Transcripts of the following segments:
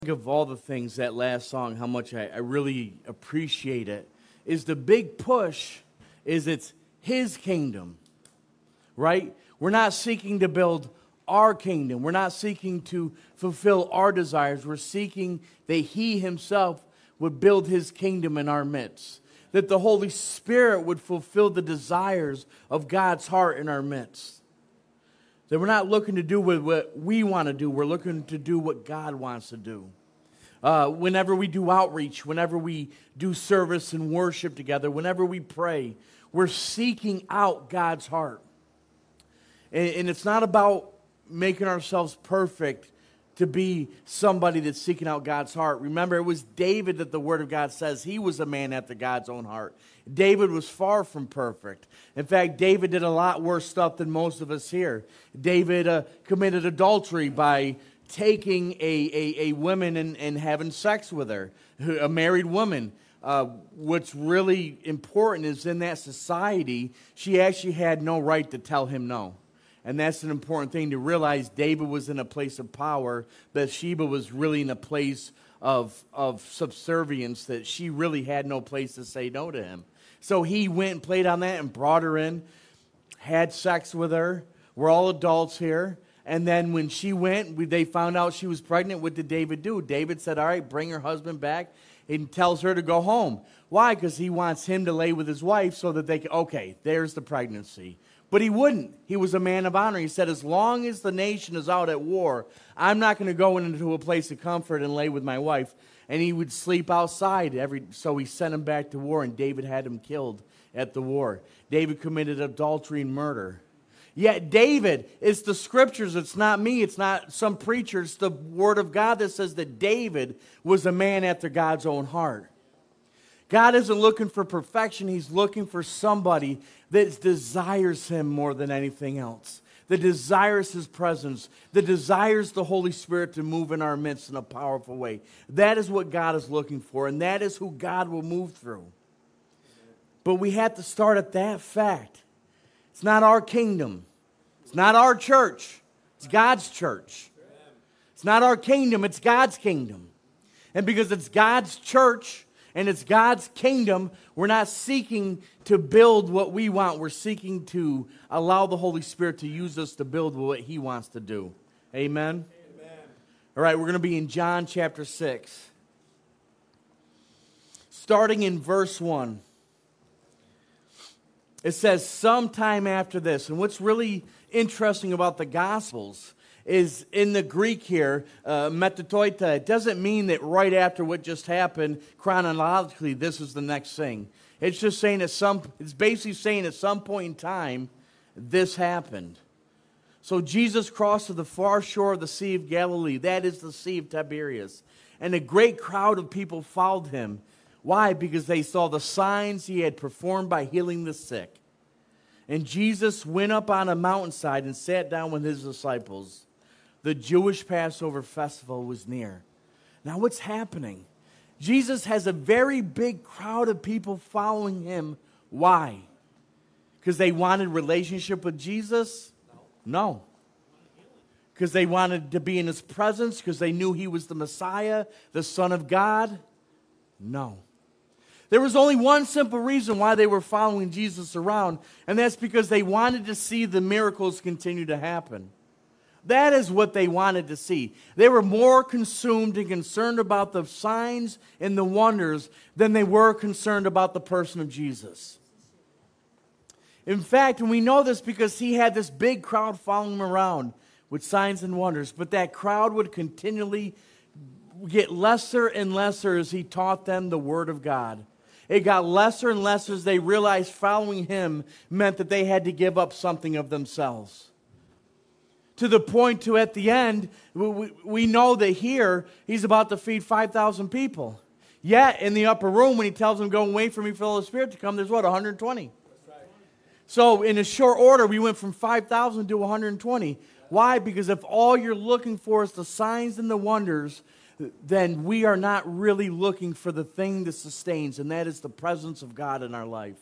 Of all the things, that last song, how much I really appreciate it, is the big push is it's His kingdom, right? We're not seeking to build our kingdom. We're not seeking to fulfill our desires. We're seeking that He Himself would build His kingdom in our midst, that the Holy Spirit would fulfill the desires of God's heart in our midst. That we're not looking to do what we want to do. We're looking to do what God wants to do. Whenever we do outreach, whenever we do service and worship together, whenever we pray, we're seeking out God's heart. And it's not about making ourselves perfect to be somebody that's seeking out God's heart. Remember, it was David that the Word of God says he was a man after God's own heart. David was far from perfect. In fact, David did a lot worse stuff than most of us here. David committed adultery by taking a woman and having sex with her, a married woman. What's really important is in that society, she actually had no right to tell him no. And that's an important thing to realize. David was in a place of power. Bathsheba was really in a place of subservience that she really had no place to say no to him. So he went and played on that and brought her in, had sex with her. We're all adults here. And then when she went, they found out she was pregnant. What did David do? David said, all right, bring her husband back, and tells her to go home. Why? Because he wants him to lay with his wife so that they can, okay, there's the pregnancy. But he wouldn't. He was a man of honor. He said, as long as the nation is out at war, I'm not going to go into a place of comfort and lay with my wife. And he would sleep outside. So he sent him back to war, and David had him killed at the war. David committed adultery and murder. Yet David, it's the scriptures, it's not me, it's not some preacher, it's the Word of God that says that David was a man after God's own heart. God isn't looking for perfection, He's looking for somebody that desires Him more than anything else. That desires His presence, that desires the Holy Spirit to move in our midst in a powerful way. That is what God is looking for, and that is who God will move through. But we have to start at that fact. It's not our kingdom. It's not our church. It's God's church. It's not our kingdom. It's God's kingdom. And because it's God's church and it's God's kingdom, we're not seeking to build what we want. We're seeking to allow the Holy Spirit to use us to build what He wants to do. Amen? Amen. All right, we're going to be in John chapter 6. Starting in verse 1. It says, sometime after this. And what's really interesting about the Gospels is in the Greek here, metatoita, it doesn't mean that right after what just happened, chronologically, this is the next thing. It's just saying it's basically saying at some point in time, this happened. So Jesus crossed to the far shore of the Sea of Galilee. That is the Sea of Tiberias. And a great crowd of people followed Him. Why? Because they saw the signs He had performed by healing the sick. And Jesus went up on a mountainside and sat down with His disciples. The Jewish Passover festival was near. Now what's happening? Jesus has a very big crowd of people following Him. Why? Because they wanted relationship with Jesus? No. Because they wanted to be in His presence? Because they knew He was the Messiah, the Son of God? No. There was only one simple reason why they were following Jesus around, and that's because they wanted to see the miracles continue to happen. That is what they wanted to see. They were more consumed and concerned about the signs and the wonders than they were concerned about the person of Jesus. In fact, and we know this because He had this big crowd following Him around with signs and wonders, but that crowd would continually get lesser and lesser as He taught them the Word of God. It got lesser and lesser as they realized following Him meant that they had to give up something of themselves. To the point to at the end, we know that here He's about to feed 5,000 people. Yet in the upper room when He tells them, go and wait for me for the Holy Spirit to come, there's what, 120? That's right. So in a short order, we went from 5,000 to 120. Why? Because if all you're looking for is the signs and the wonders, then we are not really looking for the thing that sustains, and that is the presence of God in our life.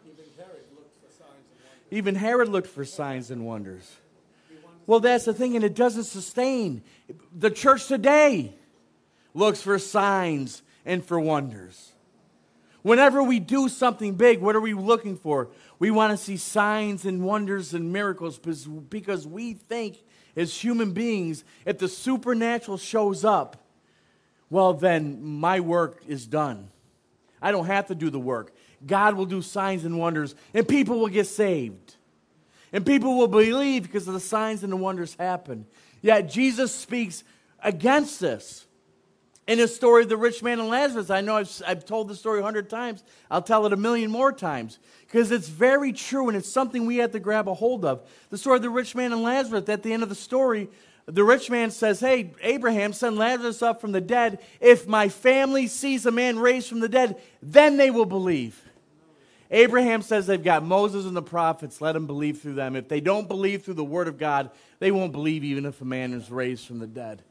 Even Herod looked for signs and wonders. Well, that's the thing, and it doesn't sustain. The church today, looks for signs and for wonders. Whenever we do something big, what are we looking for? We want to see signs and wonders and miracles because we think as human beings, if the supernatural shows up, well, then my work is done. I don't have to do the work. God will do signs and wonders, and people will get saved. And people will believe because of the signs and the wonders happen. Yet Jesus speaks against this. In his story of the rich man and Lazarus, I know I've told the story 100 times. I'll tell it 1,000,000 more times because it's very true and it's something we have to grab a hold of. The story of the rich man and Lazarus, at the end of the story, the rich man says, hey, Abraham, send Lazarus up from the dead. If my family sees a man raised from the dead, then they will believe. Abraham says they've got Moses and the prophets. Let them believe through them. If they don't believe through the word of God, they won't believe even if a man is raised from the dead.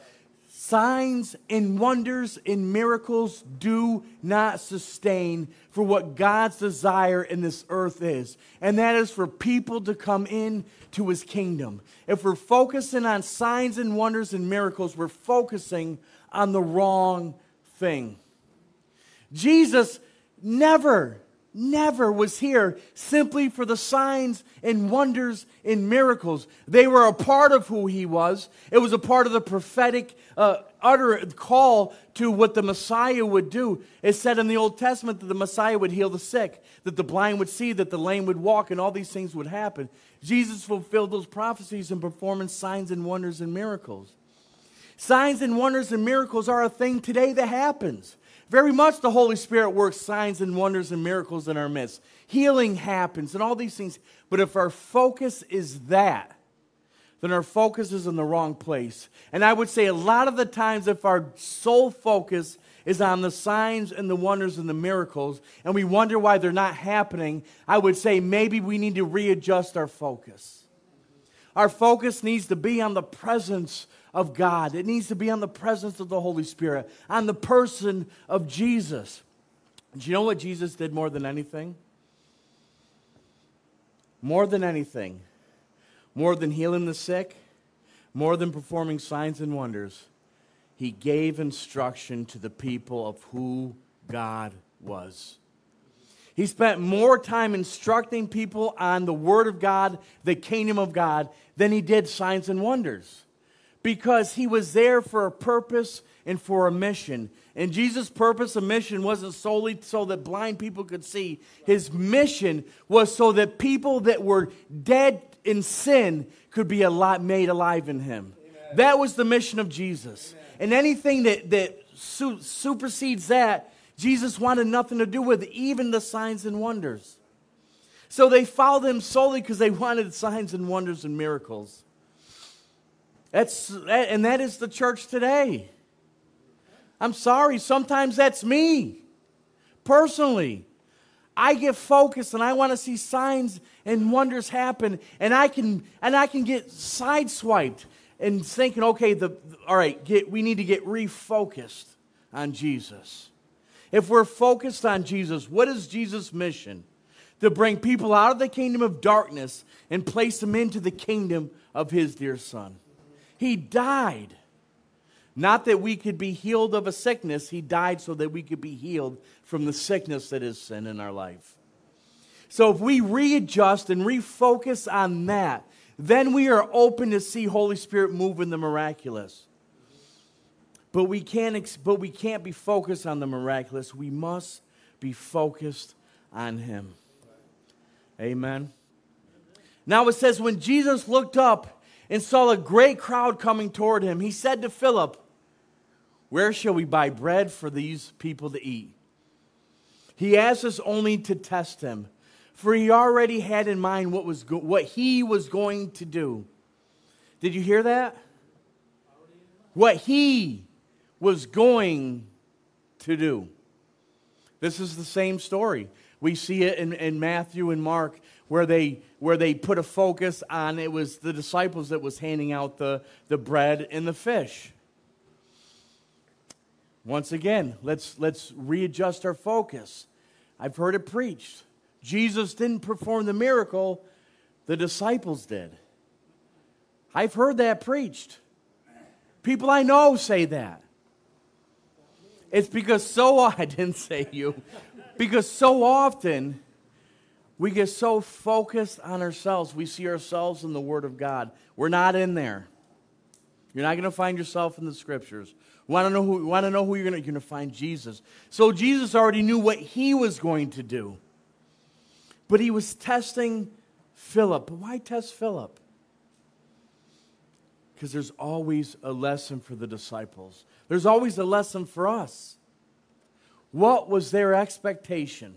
Signs and wonders and miracles do not sustain for what God's desire in this earth is. And that is for people to come in to his kingdom. If we're focusing on signs and wonders and miracles, we're focusing on the wrong thing. Jesus never was here simply for the signs and wonders and miracles. They were a part of who he was. It was a part of the prophetic utter call to what the Messiah would do. It said in the Old Testament that the Messiah would heal the sick, that the blind would see, that the lame would walk, and all these things would happen. Jesus fulfilled those prophecies in performing signs and wonders and miracles. Signs and wonders and miracles are a thing today that happens. Very much the Holy Spirit works signs and wonders and miracles in our midst. Healing happens and all these things. But if our focus is that, then our focus is in the wrong place. And I would say a lot of the times if our sole focus is on the signs and the wonders and the miracles, and we wonder why they're not happening, I would say maybe we need to readjust our focus. Our focus needs to be on the presence of God. It needs to be on the presence of the Holy Spirit, on the person of Jesus. Do you know what Jesus did more than anything? More than anything. More than healing the sick, more than performing signs and wonders, he gave instruction to the people of who God was. He spent more time instructing people on the Word of God, the kingdom of God, than he did signs and wonders. Because he was there for a purpose and for a mission. And Jesus' purpose and mission wasn't solely so that blind people could see. His mission was so that people that were dead in sin could be made alive in him. Amen. That was the mission of Jesus. Amen. And anything that supersedes that, Jesus wanted nothing to do with, even the signs and wonders. So they followed him solely because they wanted signs and wonders and miracles. And that is the church today. I'm sorry, sometimes that's me. Personally, I get focused and I want to see signs and wonders happen, and I can get sideswiped and thinking, okay, we need to get refocused on Jesus. If we're focused on Jesus, what is Jesus' mission? To bring people out of the kingdom of darkness and place them into the kingdom of his dear Son. He died, not that we could be healed of a sickness. He died so that we could be healed from the sickness that is sin in our life. So if we readjust and refocus on that, then we are open to see Holy Spirit move in the miraculous. But we can't be focused on the miraculous. We must be focused on him. Amen. Now it says, when Jesus looked up and saw a great crowd coming toward him, he said to Philip, where shall we buy bread for these people to eat? He asked us only to test him, for he already had in mind what he was going to do. Did you hear that? What he was going to do. This is the same story. We see it in Matthew and Mark where they put a focus on, it was the disciples that was handing out the bread and the fish. Once again, let's readjust our focus. I've heard it preached. Jesus didn't perform the miracle, the disciples did. I've heard that preached. People I know say that. It's because I didn't say you, because so often we get so focused on ourselves. We see ourselves in the Word of God. We're not in there. You're not going to find yourself in the Scriptures. Want to know who you're going to find? Jesus. So Jesus already knew what he was going to do. But he was testing Philip. But why test Philip? Because there's always a lesson for the disciples. There's always a lesson for us. What was their expectation?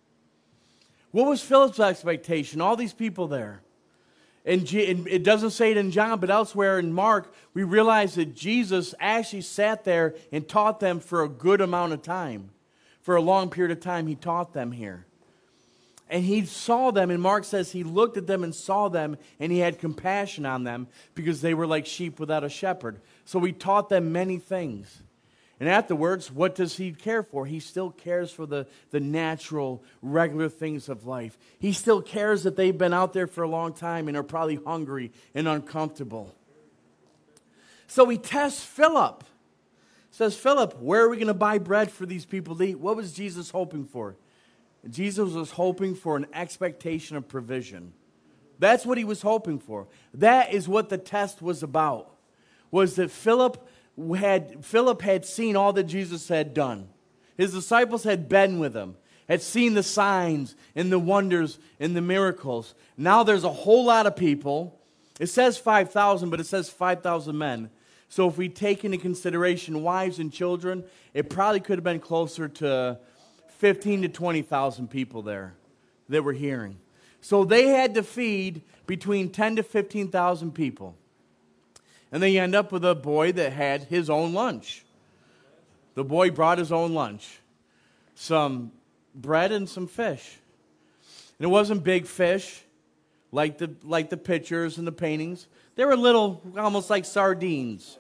What was Philip's expectation? All these people there. And it doesn't say it in John, but elsewhere in Mark, we realize that Jesus actually sat there and taught them for a good amount of time. For a long period of time, he taught them here. And he saw them, and Mark says he looked at them and saw them, and he had compassion on them because they were like sheep without a shepherd. So he taught them many things. And afterwards, what does he care for? He still cares for the natural, regular things of life. He still cares that they've been out there for a long time and are probably hungry and uncomfortable. So he tests Philip. Says, Philip, where are we going to buy bread for these people to eat? What was Jesus hoping for? Jesus was hoping for an expectation of provision. That's what he was hoping for. That is what the test was about. Was that Philip had seen all that Jesus had done. His disciples had been with him, had seen the signs and the wonders and the miracles. Now there's a whole lot of people. It says 5,000, but it says 5,000 men. So if we take into consideration wives and children, it probably could have been closer to 15 to 20,000 people there that were hearing. So they had to feed between 10 to 15,000 people. And then you end up with a boy that had his own lunch. The boy brought his own lunch. Some bread and some fish. And it wasn't big fish like the pictures and the paintings. They were little, almost like sardines.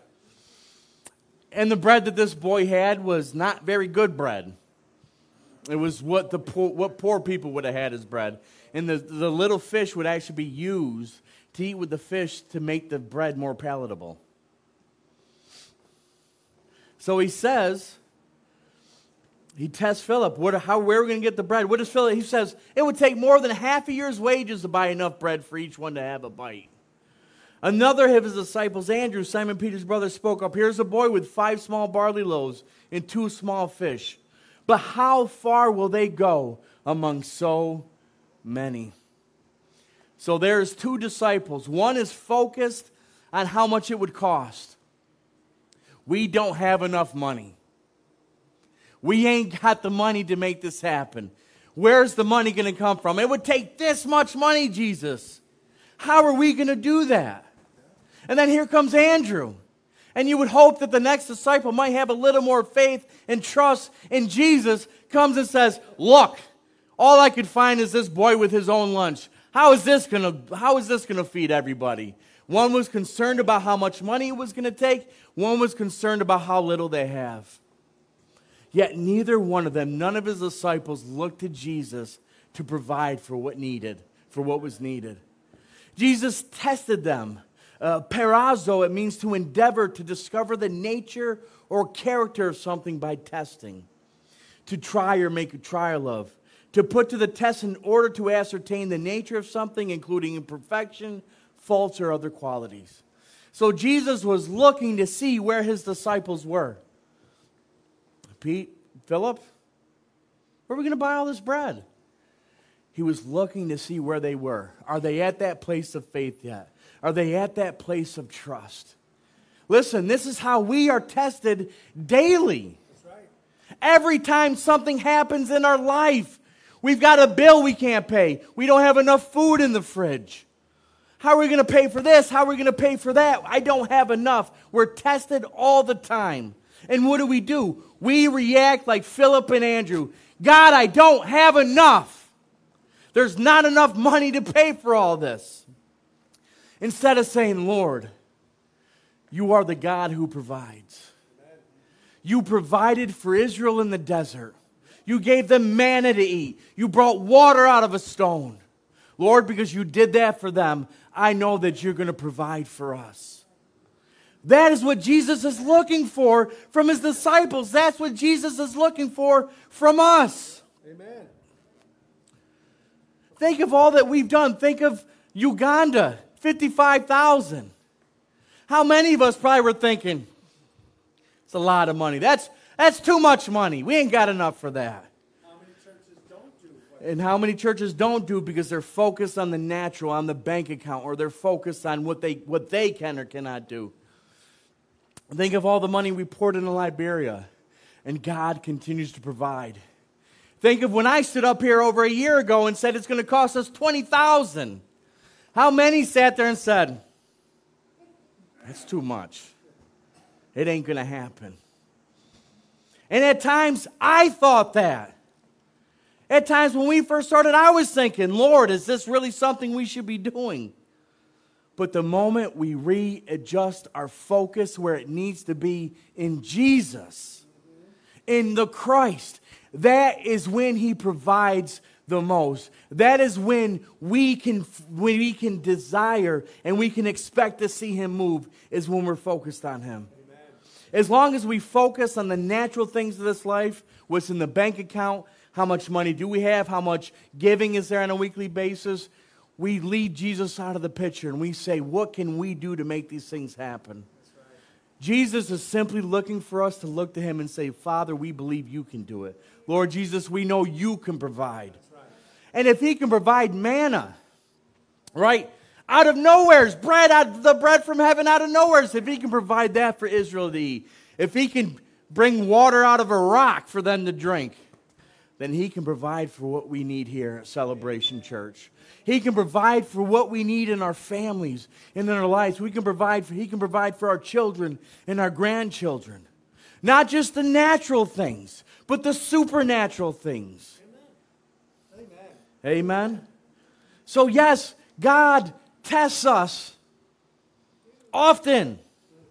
And the bread that this boy had was not very good bread. It was what poor people would have had as bread. And the little fish would actually be used to eat with the fish to make the bread more palatable. So he says, he tests Philip, where are we going to get the bread? What does Philip, he says, it would take more than half a year's wages to buy enough bread for each one to have a bite. Another of his disciples, Andrew, Simon Peter's brother, spoke up. Here's a boy with 5 small barley loaves and 2 small fish. But how far will they go among so many? So there's 2 disciples. One is focused on how much it would cost. We don't have enough money. We ain't got the money to make this happen. Where's the money going to come from? It would take this much money, Jesus. How are we going to do that? And then here comes Andrew. And you would hope that the next disciple might have a little more faith and trust in Jesus. Comes and says, look, all I could find is this boy with his own lunch. How is this going to feed everybody? One was concerned about how much money it was going to take. One was concerned about how little they have. Yet neither one of them, none of his disciples, looked to Jesus to provide for what was needed. Jesus tested them. Perazzo, it means to endeavor to discover the nature or character of something by testing. To try or make a trial of. To put to the test in order to ascertain the nature of something, including imperfection, faults, or other qualities. So Jesus was looking to see where his disciples were. Philip, where are we going to buy all this bread? He was looking to see where they were. Are they at that place of faith yet? Are they at that place of trust? Listen, this is how we are tested daily. That's right. Every time something happens in our life, we've got a bill we can't pay. We don't have enough food in the fridge. How are we going to pay for this? How are we going to pay for that? I don't have enough. We're tested all the time. And what do? We react like Philip and Andrew. God, I don't have enough. There's not enough money to pay for all this. Instead of saying, Lord, you are the God who provides. You provided for Israel in the desert. You gave them manna to eat. You brought water out of a stone. Lord, because you did that for them, I know that you're going to provide for us. That is what Jesus is looking for from his disciples. That's what Jesus is looking for from us. Amen. Think of all that we've done. Think of Uganda, 55,000. How many of us probably were thinking, it's a lot of money. That's too much money. We ain't got enough for that. How many churches don't do And how many churches don't do because they're focused on the natural, on the bank account, or they're focused on what they can or cannot do. Think of all the money we poured into Liberia, and God continues to provide. Think of when I stood up here over a year ago and said it's going to cost us $20,000. How many sat there and said, that's too much. It ain't going to happen. And at times, I thought that. At times when we first started, I was thinking, Lord, is this really something we should be doing? But the moment we readjust our focus where it needs to be in Jesus, in the Christ, that is when he provides the most. That is when we can desire and we can expect to see him move, is when we're focused on him. Amen. As long as we focus on the natural things of this life, what's in the bank account, how much money do we have, how much giving is there on a weekly basis, we lead Jesus out of the picture and we say, what can we do to make these things happen? That's right. Jesus is simply looking for us to look to him and say, Father, we believe you can do it. Lord Jesus, we know you can provide. That's right. And if he can provide manna, right, out of nowhere, the bread from heaven out of nowhere, if he can provide that for Israel to eat, if he can bring water out of a rock for them to drink, then he can provide for what we need here at Celebration Church. He can provide for what we need in our families and in our lives. He can provide for our children and our grandchildren. Not just the natural things, but the supernatural things. Amen. Amen. So yes, God tests us often.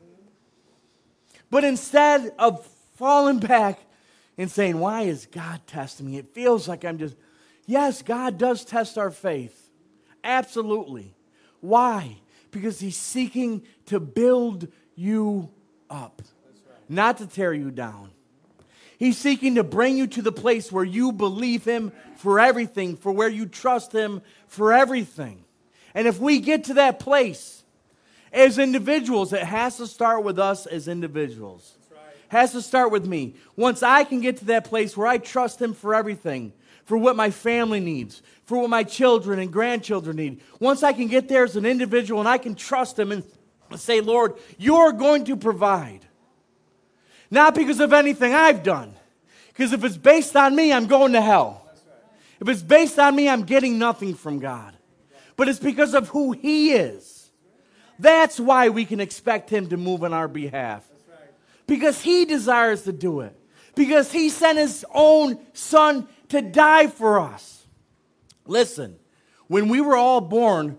But instead of falling back and saying, why is God testing me? It feels like I'm just... Yes, God does test our faith. Absolutely. Why? Because he's seeking to build you up. That's right. Not to tear you down. He's seeking to bring you to the place where you believe him for everything, for where you trust him for everything. And if we get to that place as individuals, it has to start with us as individuals. That's right. Has to start with me. Once I can get to that place where I trust him for everything, for what my family needs, for what my children and grandchildren need. Once I can get there as an individual and I can trust him and say, Lord, you're going to provide. Not because of anything I've done. Because if it's based on me, I'm going to hell. If it's based on me, I'm getting nothing from God. But it's because of who he is. That's why we can expect him to move on our behalf. Because he desires to do it. Because he sent his own son to die for us. Listen, when we were all born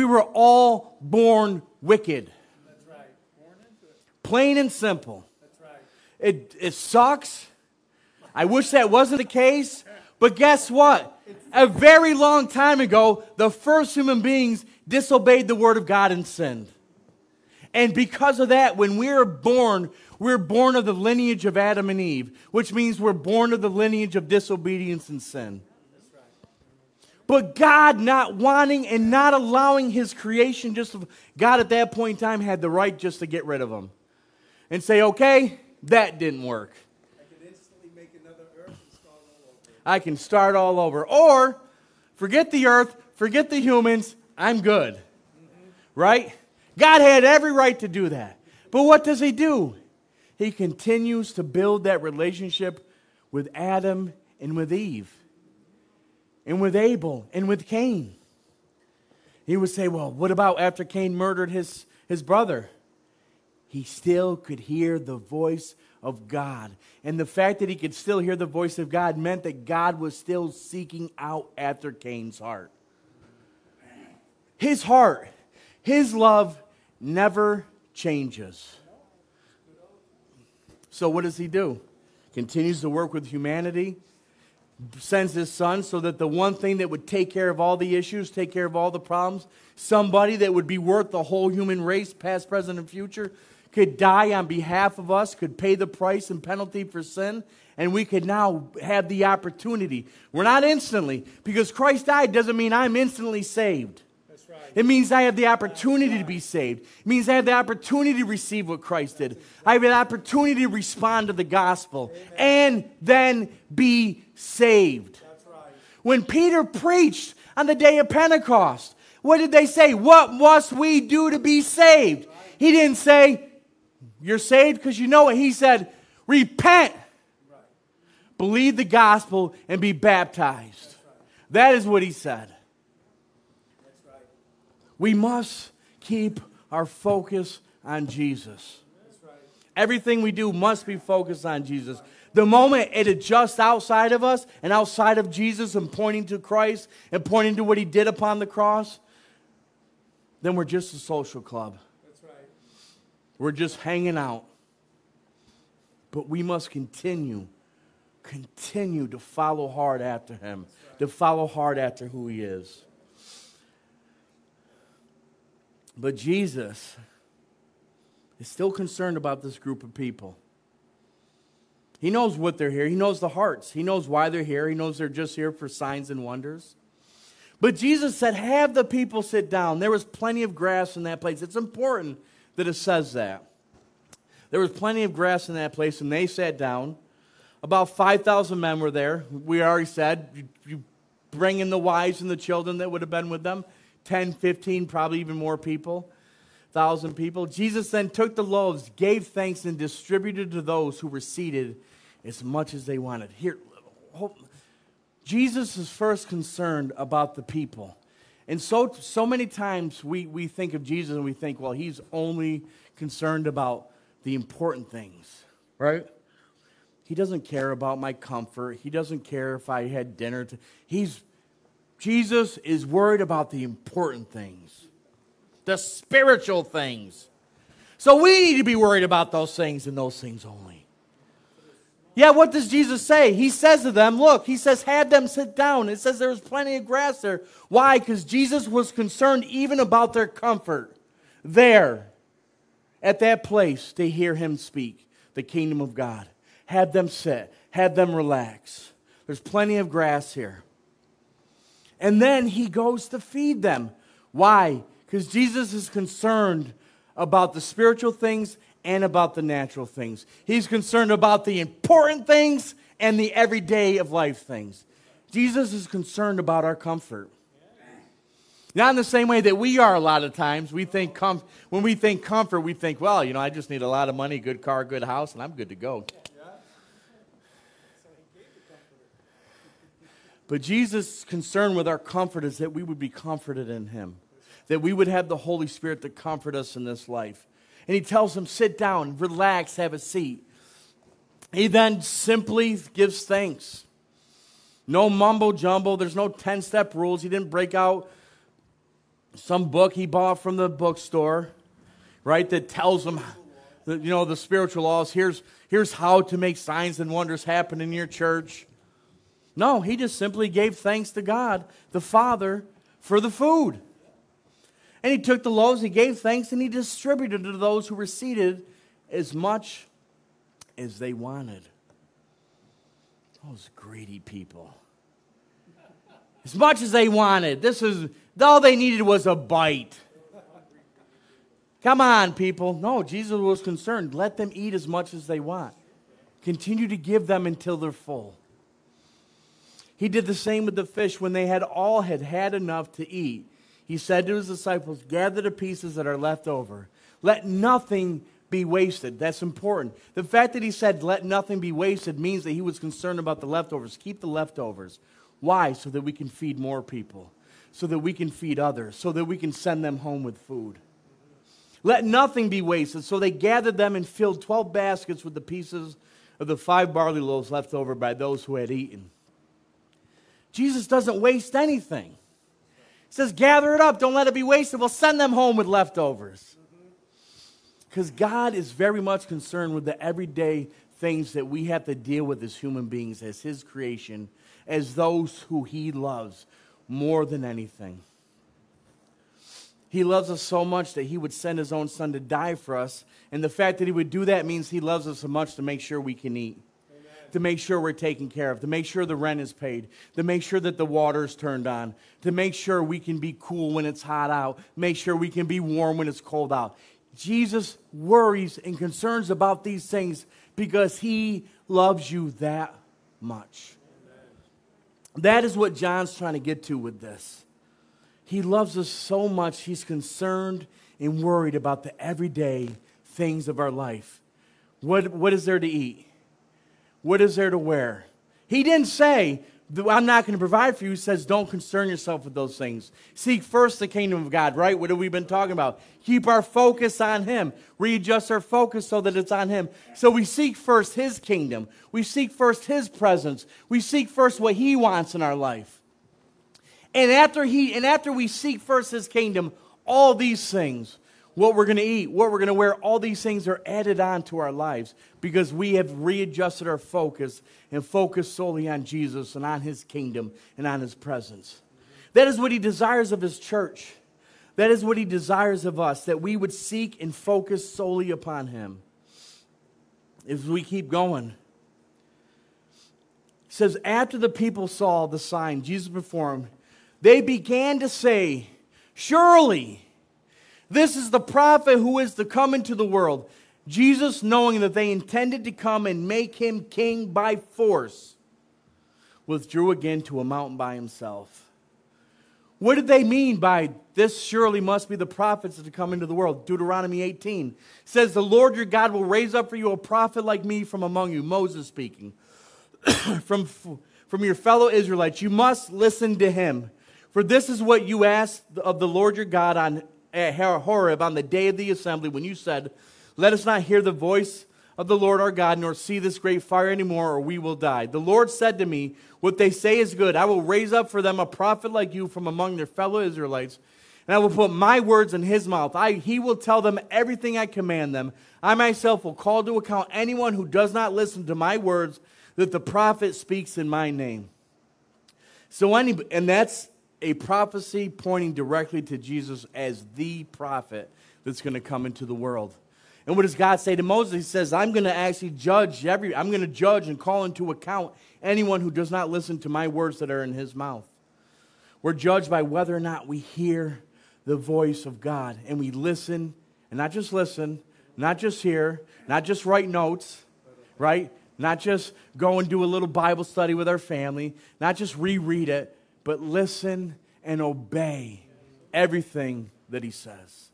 wicked. That's right. Born into it. Plain and simple. That's right. It sucks. I wish that wasn't the case. But guess what? A very long time ago, the first human beings disobeyed the word of God and sinned. And because of that, when we're born of the lineage of Adam and Eve, which means we're born of the lineage of disobedience and sin. But God not wanting and not allowing his creation, God at that point in time had the right just to get rid of them. And say, okay, that didn't work. I can instantly make another earth and start all over. I can start all over. Or, forget the earth, forget the humans, I'm good. Mm-hmm. Right? God had every right to do that. But what does he do? He continues to build that relationship with Adam and with Eve. And with Abel and with Cain. He would say, well, what about after Cain murdered his brother? He still could hear the voice of God. And the fact that he could still hear the voice of God meant that God was still seeking out after Cain's heart. His heart, his love never changes. So what does he do? Continues to work with humanity. Sends his son so that the one thing that would take care of all the issues, take care of all the problems, somebody that would be worth the whole human race, past, present, and future, could die on behalf of us, could pay the price and penalty for sin, and we could now have the opportunity. We're not instantly, because Christ died doesn't mean I'm instantly saved. That's right. It means I have the opportunity to be saved. It means I have the opportunity to receive what Christ did. I have an opportunity to respond to the gospel and then be saved. That's right. When Peter preached on the day of Pentecost, what did they say? What must we do to be saved? He didn't say, you're saved because you know it. He said, repent, believe the gospel, and be baptized. That is what he said. That's right. We must keep our focus on Jesus. That's right. Everything we do must be focused on Jesus. The moment it adjusts outside of us and outside of Jesus and pointing to Christ and pointing to what he did upon the cross, then we're just a social club. That's right. We're just hanging out. But we must continue to follow hard after him, to follow hard after who he is. But Jesus is still concerned about this group of people. He knows what they're here. He knows the hearts. He knows why they're here. He knows they're just here for signs and wonders. But Jesus said, have the people sit down. There was plenty of grass in that place. It's important that it says that. There was plenty of grass in that place, and they sat down. About 5,000 men were there. We already said, you bring in the wives and the children that would have been with them. 10, 15, probably even more people. 1,000 people. Jesus then took the loaves, gave thanks, and distributed to those who were seated as much as they wanted. Here, Jesus is first concerned about the people. And so many times we think of Jesus and we think, well, he's only concerned about the important things, right? He doesn't care about my comfort. He doesn't care if I had dinner. Jesus is worried about the important things, the spiritual things. So we need to be worried about those things and those things only. Yeah, what does Jesus say? He says to them, look, he says, have them sit down. It says there was plenty of grass there. Why? Because Jesus was concerned even about their comfort there at that place to hear him speak the kingdom of God. Had them sit. Had them relax. There's plenty of grass here. And then he goes to feed them. Why? Because Jesus is concerned about the spiritual things and about the natural things. He's concerned about the important things and the everyday of life things. Jesus is concerned about our comfort. Not in the same way that we are a lot of times. We think when we think comfort, we think, well, I just need a lot of money, good car, good house, and I'm good to go. But Jesus' concern with our comfort is that we would be comforted in him. That we would have the Holy Spirit to comfort us in this life. And he tells them, sit down, relax, have a seat. He then simply gives thanks. No mumbo jumbo. There's no 10-step rules. He didn't break out some book he bought from the bookstore, right, that tells them, the spiritual laws. Here's how to make signs and wonders happen in your church. No, he just simply gave thanks to God, the Father, for the food. And he took the loaves, he gave thanks, and he distributed to those who were seated as much as they wanted. Those greedy people. As much as they wanted. All they needed was a bite. Come on, people. No, Jesus was concerned. Let them eat as much as they want. Continue to give them until they're full. He did the same with the fish when they had had enough to eat. He said to his disciples, gather the pieces that are left over. Let nothing be wasted. That's important. The fact that he said, let nothing be wasted, means that he was concerned about the leftovers. Keep the leftovers. Why? So that we can feed more people. So that we can feed others. So that we can send them home with food. Let nothing be wasted. So they gathered them and filled 12 baskets with the pieces of the 5 barley loaves left over by those who had eaten. Jesus doesn't waste anything. He says, gather it up. Don't let it be wasted. We'll send them home with leftovers. Because God is very much concerned with the everyday things that we have to deal with as human beings, as his creation, as those who he loves more than anything. He loves us so much that he would send his own son to die for us. And the fact that he would do that means he loves us so much to make sure we can eat, to make sure we're taken care of, to make sure the rent is paid, to make sure that the water's turned on, to make sure we can be cool when it's hot out, make sure we can be warm when it's cold out. Jesus worries and concerns about these things because he loves you that much. That is what John's trying to get to with this. He loves us so much, he's concerned and worried about the everyday things of our life. What is there to eat? What is there to wear? He didn't say, I'm not going to provide for you. He says, don't concern yourself with those things. Seek first the kingdom of God, right? What have we been talking about? Keep our focus on him. Readjust our focus so that it's on him. So we seek first his kingdom. We seek first his presence. We seek first what he wants in our life. And after we seek first his kingdom, all these things, what we're going to eat, what we're going to wear, all these things are added on to our lives because we have readjusted our focus and focused solely on Jesus and on his kingdom and on his presence. That is what he desires of his church. That is what he desires of us, that we would seek and focus solely upon him. As we keep going, it says, after the people saw the sign Jesus performed, they began to say, surely this is the prophet who is to come into the world. Jesus, knowing that they intended to come and make him king by force, withdrew again to a mountain by himself. What did they mean by this surely must be the prophets that to come into the world? Deuteronomy 18 says, the Lord your God will raise up for you a prophet like me from among you. Moses speaking. from your fellow Israelites, you must listen to him. For this is what you asked of the Lord your God at Horeb on the day of the assembly when you said, let us not hear the voice of the Lord our God nor see this great fire anymore or we will die. The Lord said to me, what they say is good. I will raise up for them a prophet like you from among their fellow Israelites, and I will put my words in his mouth. He will tell them everything I command them. I myself will call to account anyone who does not listen to my words that the prophet speaks in my name. And that's a prophecy pointing directly to Jesus as the prophet that's going to come into the world. And what does God say to Moses? He says, I'm going to actually judge I'm going to judge and call into account anyone who does not listen to my words that are in his mouth. We're judged by whether or not we hear the voice of God and we listen, and not just listen, not just hear, not just write notes, right? Not just go and do a little Bible study with our family, not just reread it, but listen and obey everything that he says.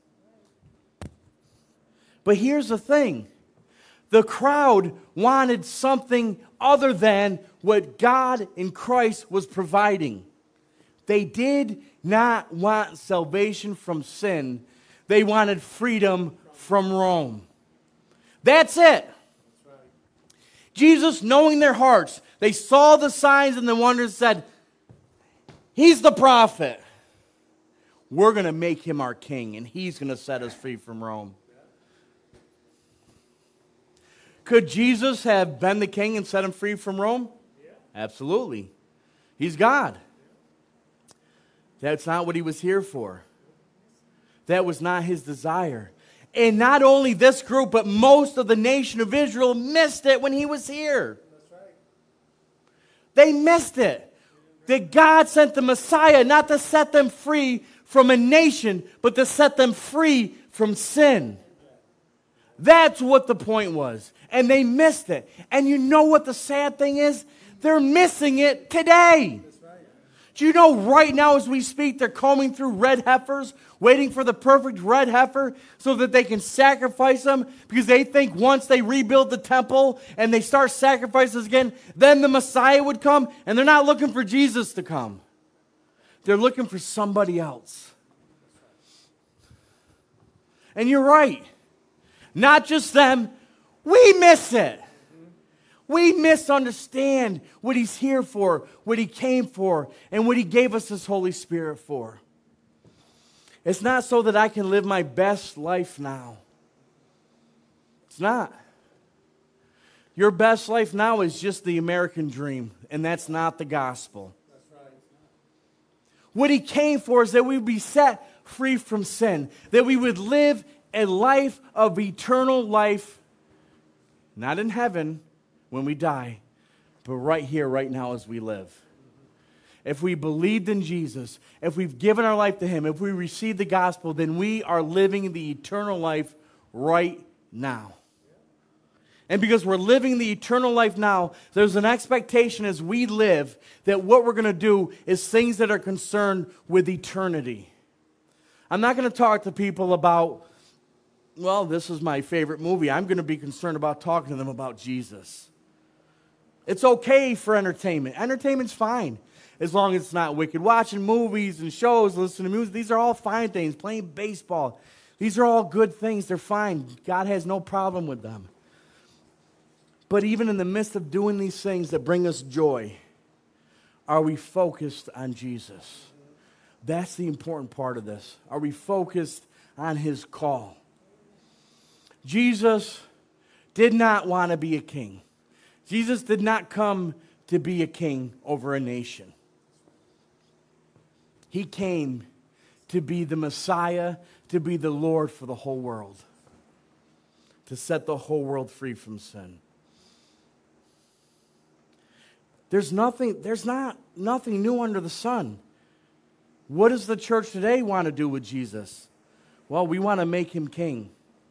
But here's the thing. The crowd wanted something other than what God in Christ was providing. They did not want salvation from sin. They wanted freedom from Rome. That's it. Jesus, knowing their hearts, they saw the signs and the wonders, said, he's the prophet. We're going to make him our king, and he's going to set us free from Rome. Could Jesus have been the king and set him free from Rome? Yeah. Absolutely. He's God. That's not what he was here for. That was not his desire. And not only this group, but most of the nation of Israel missed it when he was here. That's right. They missed it. That God sent the Messiah not to set them free from a nation, but to set them free from sin. That's what the point was. And they missed it. And you know what the sad thing is? They're missing it today. Do you know right now as we speak, they're combing through red heifers, waiting for the perfect red heifer so that they can sacrifice them because they think once they rebuild the temple and they start sacrifices again, then the Messiah would come, and they're not looking for Jesus to come. They're looking for somebody else. And you're right. Not just them. We miss it. We misunderstand what he's here for, what he came for, and what he gave us his Holy Spirit for. It's not so that I can live my best life now. It's not. Your best life now is just the American dream, and that's not the gospel. That's right. What he came for is that we be set free from sin, that we would live a life of eternal life, not in heaven when we die, but right here, right now as we live. If we believed in Jesus, if we've given our life to Him, if we received the gospel, then we are living the eternal life right now. And because we're living the eternal life now, there's an expectation as we live that what we're going to do is things that are concerned with eternity. I'm not going to talk to people about, well, this is my favorite movie. I'm going to be concerned about talking to them about Jesus. It's okay for entertainment. Entertainment's fine, as long as it's not wicked. Watching movies and shows, listening to music, these are all fine things. Playing baseball, these are all good things. They're fine. God has no problem with them. But even in the midst of doing these things that bring us joy, are we focused on Jesus? That's the important part of this. Are we focused on His call? Jesus did not want to be a king. Jesus did not come to be a king over a nation. He came to be the Messiah, to be the Lord for the whole world, to set the whole world free from sin. There's nothing new under the sun. What does the church today want to do with Jesus? Well, we want to make Him king.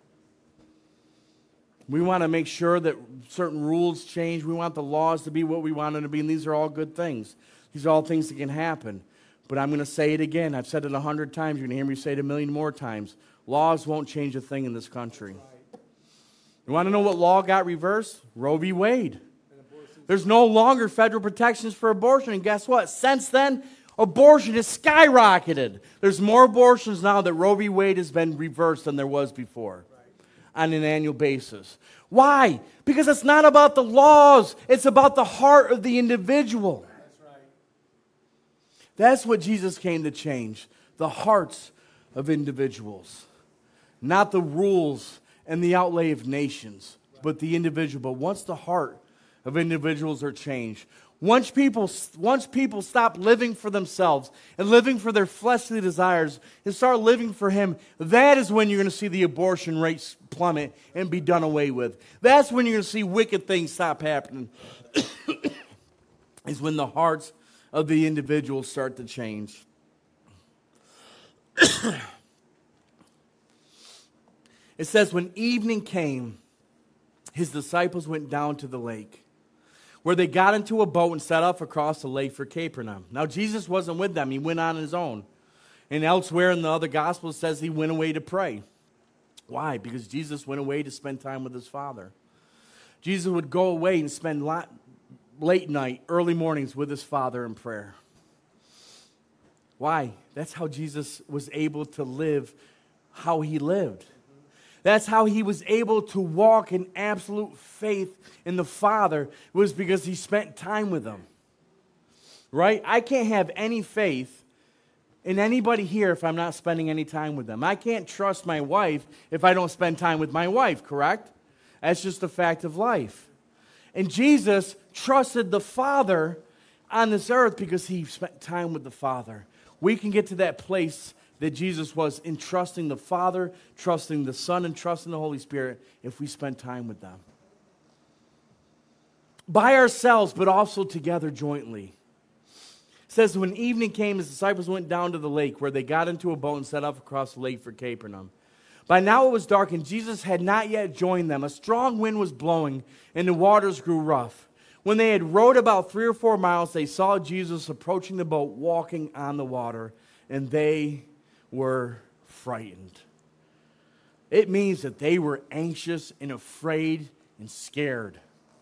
We want to make sure that certain rules change. We want the laws to be what we want them to be, and these are all good things. These are all things that can happen. But I'm going to say it again. I've said it 100 times. You're going to hear me say it 1,000,000 more times. Laws won't change a thing in this country. You want to know what law got reversed? Roe v. Wade. There's no longer federal protections for abortion. And guess what? Since then, abortion has skyrocketed. There's more abortions now that Roe v. Wade has been reversed than there was before on an annual basis. Why? Because it's not about the laws. It's about the heart of the individual. That's what Jesus came to change. The hearts of individuals. Not the rules and the outlay of nations, but the individual. But once the heart of individuals are changed, once people stop living for themselves and living for their fleshly desires and start living for Him, that is when you're going to see the abortion rates plummet and be done away with. That's when you're going to see wicked things stop happening. Is when the hearts of the individuals start to change. It says, when evening came, His disciples went down to the lake, where they got into a boat and set off across the lake for Capernaum. Now, Jesus wasn't with them. He went on his own. And elsewhere in the other Gospels says He went away to pray. Why? Because Jesus went away to spend time with His Father. Jesus would go away and spend late night, early mornings with His Father in prayer. Why? That's how Jesus was able to live how He lived. That's how He was able to walk in absolute faith in the Father, was because He spent time with Him. Right? I can't have any faith in anybody here if I'm not spending any time with them. I can't trust my wife if I don't spend time with my wife, correct? That's just a fact of life. And Jesus trusted the Father on this earth because He spent time with the Father. We can get to that place that Jesus was in trusting the Father, trusting the Son, and trusting the Holy Spirit if we spend time with them. By ourselves, but also together jointly. It says, when evening came, His disciples went down to the lake, where they got into a boat and set off across the lake for Capernaum. By now it was dark, and Jesus had not yet joined them. A strong wind was blowing, and the waters grew rough. When they had rowed about 3 or 4 miles, they saw Jesus approaching the boat, walking on the water, and they were frightened. It means that they were anxious and afraid and scared.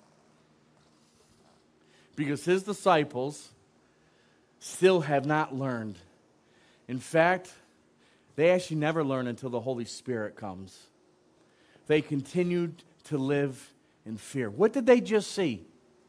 Because His disciples still have not learned. In fact, they actually never learn until the Holy Spirit comes. They continued to live in fear. What did they just see?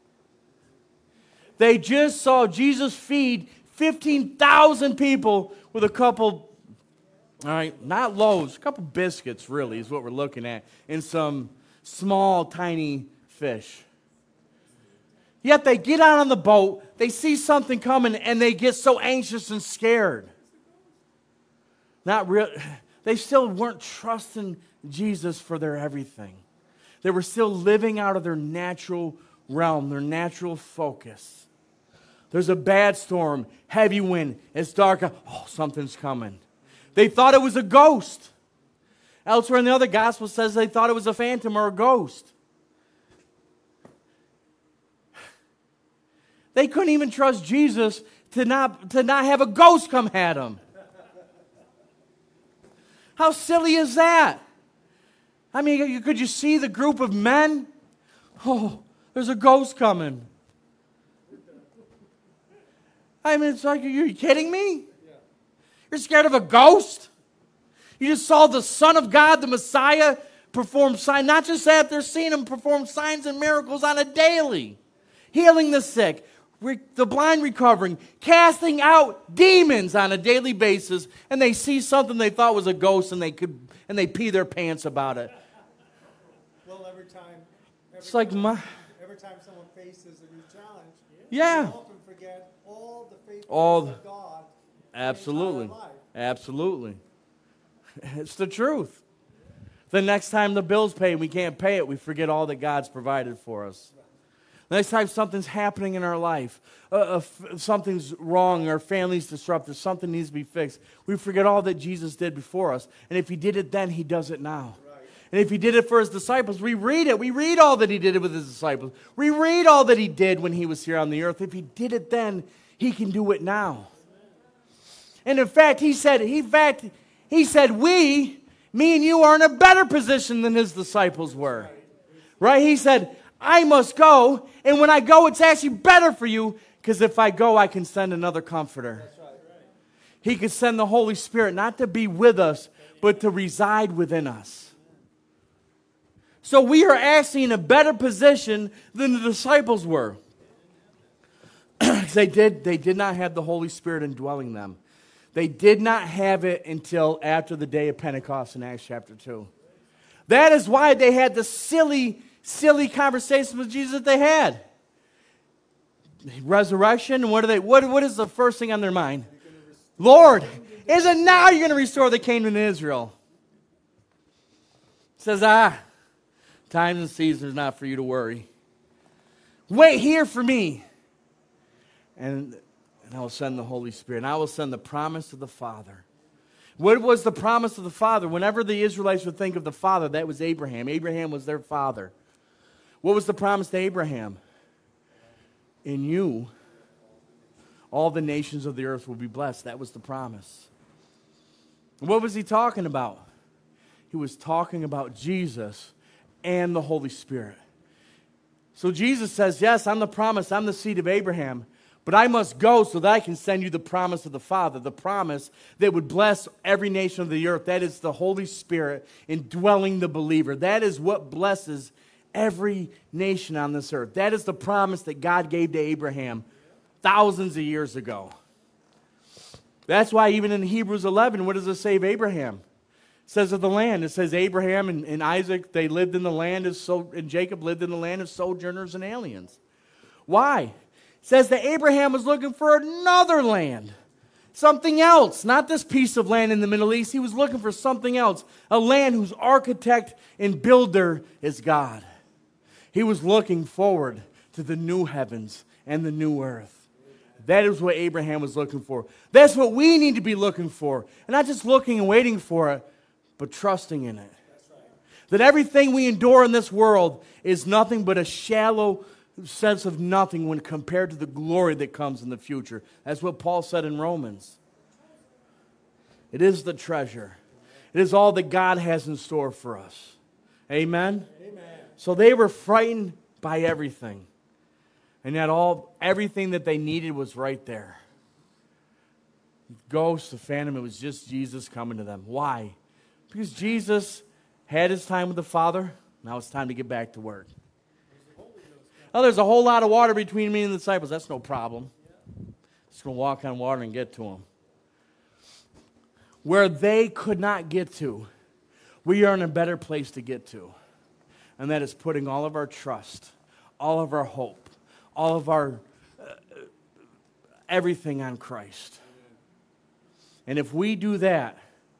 They just saw Jesus feed 15,000 people with a couple, all right, not loaves, a couple biscuits really is what we're looking at, and some small, tiny fish. Yet they get out on the boat, they see something coming, and they get so anxious and scared. Not real. They still weren't trusting Jesus for their everything. They were still living out of their natural realm, their natural focus. There's a bad storm, heavy wind, it's dark. Oh, something's coming. They thought it was a ghost. Elsewhere in the other gospel says they thought it was a phantom or a ghost. They couldn't even trust Jesus to not have a ghost come at them. How silly is that? I mean, could you see the group of men? Oh, there's a ghost coming. I mean, it's like, are you kidding me? You're scared of a ghost? You just saw the Son of God, the Messiah, perform signs. Not just that, they're seeing him perform signs and miracles on a daily. Healing the sick, the blind recovering, casting out demons on a daily basis, and they see something they thought was a ghost, and they pee their pants about it. Well, every time someone faces a new challenge, they often forget all the faithfulness of God. Absolutely. Absolutely. It's the truth. The next time the bill's paid and we can't pay it, we forget all that God's provided for us. The next time something's happening in our life, something's wrong, our family's disrupted, something needs to be fixed, we forget all that Jesus did before us. And if he did it then, he does it now. Right. And if he did it for his disciples, we read it. We read all that he did with his disciples. We read all that he did when he was here on the earth. If he did it then, he can do it now. And in fact, he said, me and you are in a better position than his disciples were. Right? He said, I must go, and when I go, it's actually better for you, because if I go, I can send another comforter. He could send the Holy Spirit, not to be with us, but to reside within us. So we are actually in a better position than the disciples were. They did not have the Holy Spirit indwelling them. They did not have it until after the day of Pentecost in Acts chapter 2. That is why they had the silly conversations with Jesus that they had. Resurrection, what is the first thing on their mind? Lord, is it now you're going to restore the kingdom to Israel? He says, times and seasons not for you to worry. Wait here for me. And I will send the Holy Spirit. And I will send the promise of the Father. What was the promise of the Father? Whenever the Israelites would think of the Father, that was Abraham. Abraham was their father. What was the promise to Abraham? In you, all the nations of the earth will be blessed. That was the promise. What was he talking about? He was talking about Jesus and the Holy Spirit. So Jesus says, yes, I'm the promise. I'm the seed of Abraham. But I must go so that I can send you the promise of the Father, the promise that would bless every nation of the earth. That is the Holy Spirit indwelling the believer. That is what blesses every nation on this earth. That is the promise that God gave to Abraham thousands of years ago. That's why even in Hebrews 11, what does it say of Abraham? It says of the land. It says Abraham and Isaac, they lived in the land and Jacob lived in the land of sojourners and aliens. Why? It says that Abraham was looking for another land, something else, not this piece of land in the Middle East. He was looking for something else, a land whose architect and builder is God. He was looking forward to the new heavens and the new earth. That is what Abraham was looking for. That's what we need to be looking for. And not just looking and waiting for it, but trusting in it. That everything we endure in this world is nothing but a shallow sense of nothing when compared to the glory that comes in the future. That's what Paul said in Romans. It is the treasure. It is all that God has in store for us. Amen? Amen. So they were frightened by everything. And yet everything that they needed was right there. Ghost, the phantom, it was just Jesus coming to them. Why? Because Jesus had his time with the Father. Now it's time to get back to work. Oh, there's a whole lot of water between me and the disciples. That's no problem. Just going to walk on water and get to them. Where they could not get to, we are in a better place to get to. And that is putting all of our trust, all of our hope, all of our everything on Christ. And if we do that,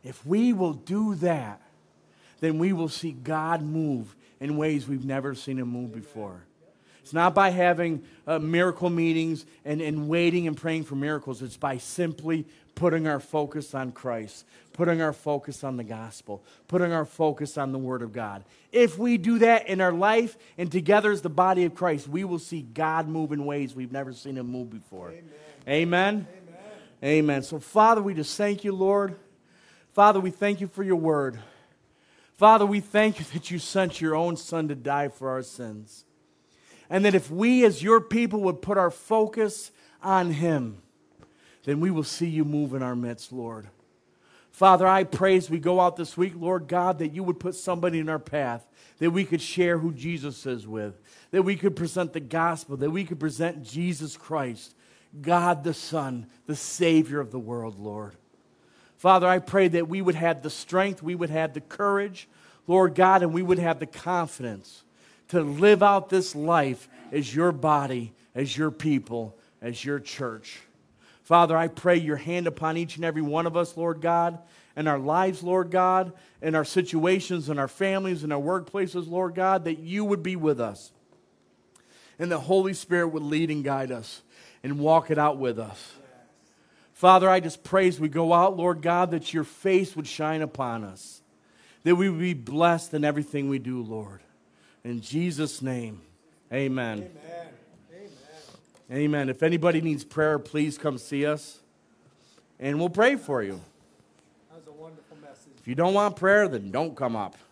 If we will do that, then we will see God move in ways we've never seen him move before. It's not by having miracle meetings and waiting and praying for miracles. It's by simply putting our focus on Christ, putting our focus on the gospel, putting our focus on the Word of God. If we do that in our life and together as the body of Christ, we will see God move in ways we've never seen him move before. Amen? Amen? Amen. So, Father, we just thank you, Lord. Father, we thank you for your word. Father, we thank you that you sent your own Son to die for our sins. And that if we as your people would put our focus on him, then we will see you move in our midst, Lord. Father, I pray as we go out this week, Lord God, that you would put somebody in our path that we could share who Jesus is with, that we could present the gospel, that we could present Jesus Christ, God the Son, the Savior of the world, Lord. Father, I pray that we would have the strength, we would have the courage, Lord God, and we would have the confidence to live out this life as your body, as your people, as your church. Father, I pray your hand upon each and every one of us, Lord God, in our lives, Lord God, in our situations, in our families, in our workplaces, Lord God, that you would be with us. And the Holy Spirit would lead and guide us and walk it out with us. Father, I just pray as we go out, Lord God, that your face would shine upon us, that we would be blessed in everything we do, Lord. In Jesus' name, amen. Amen. Amen. Amen. If anybody needs prayer, please come see us, and we'll pray for you. That was a wonderful message. If you don't want prayer, then don't come up.